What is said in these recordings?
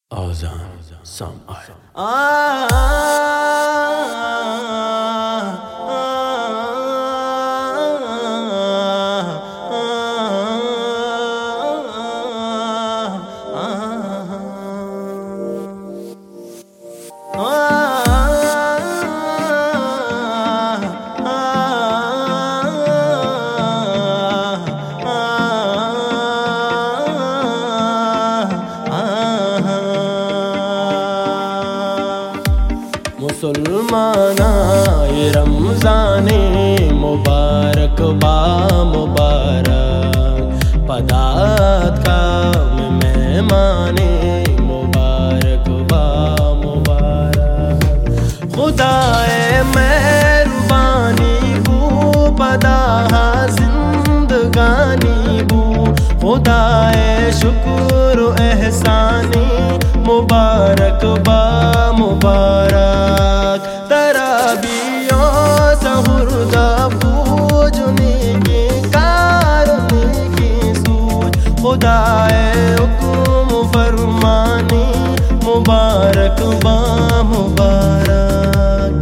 Azan Sam'ay मुसलमानाए रमज़ाने मुबारक बा मुबारक पदात का मेहमाने मुबारक बा मुबारक खुदाए मेहरबानी बू पदाहा जिंदगानी बू खुदाए शुक्र एहसानी मुबारक बा मुबारक तराबियो सहूरदा पूजनी की कारनी की सूझ खुदाए हुक्म फरमानी मुबारक बा मुबारक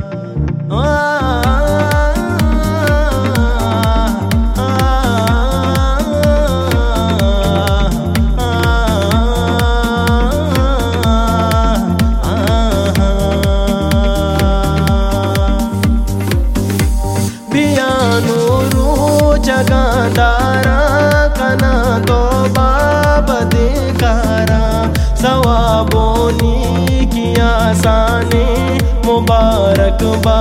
जगादारा कना तो बाबदिकारा सवाबोनी की आसानी मुबारक बा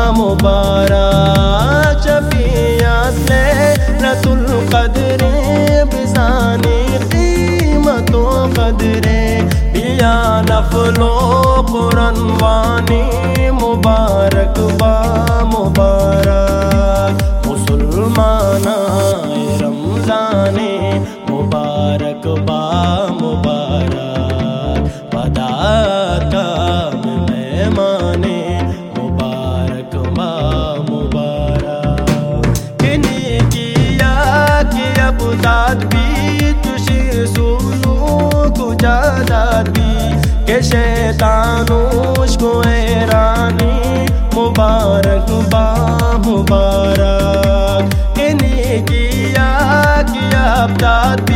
मुबारक शफियात ले रतुल कदरे बिसानी कीमतो कदरे बिया नफलो कुरान वानी मुबारक बा मुबारक मुसलमानाए रमज़ाने मुबारक बा मुबारक पदात का मेहमाने मुबारक बा मुबारक किनी किया कि अब दाद भी तुझे सुनू कुजादात भी के शैतानों को ऐरानी मुबारक बा मुबारक किया अब दाद